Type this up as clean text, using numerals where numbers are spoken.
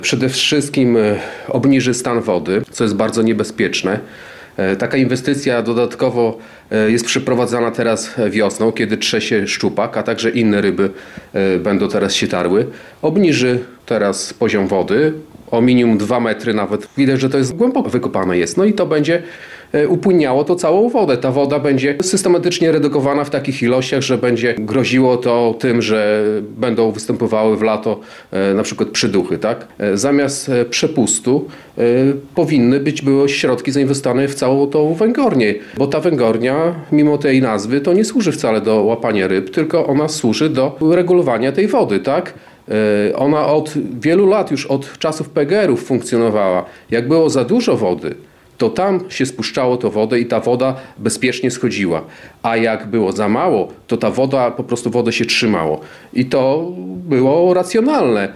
Przede wszystkim obniży stan wody, co jest bardzo niebezpieczne. Taka inwestycja dodatkowo jest przeprowadzana teraz wiosną, kiedy trze się szczupak, a także inne ryby będą teraz się tarły. Obniży teraz poziom wody o minimum 2 metry nawet. Widać, że to jest głęboko wykopane jest. No i to będzie upłynniało to całą wodę. Ta woda będzie systematycznie redukowana w takich ilościach, że będzie groziło to tym, że będą występowały w lato na przykład przyduchy, tak? Zamiast przepustu powinny były środki zainwestowane w całą tą węgornię, bo ta węgornia, mimo tej nazwy, to nie służy wcale do łapania ryb, tylko ona służy do regulowania tej wody, tak? Ona od wielu lat, już od czasów PGR-ów funkcjonowała. Jak było za dużo wody, to tam się spuszczało to wodę i ta woda bezpiecznie schodziła. A jak było za mało, to ta woda, po prostu wodę się trzymało. I to było racjonalne.